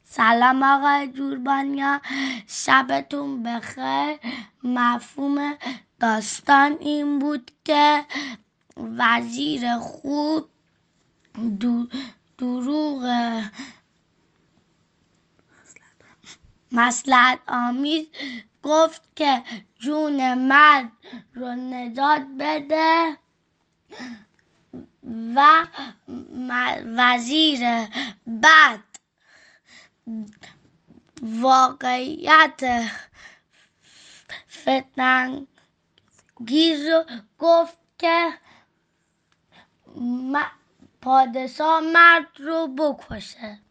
سلام آقای جوربانیا، شبتون بخیر. مفهوم داستان این بود که وزیر خوب دروغ مصلحت آمیز گفت که جون مرد رو نجات بده و وزیر بعد واقعیت فتنه‌انگیز رو گفت که پادشاه مرد رو بکشه.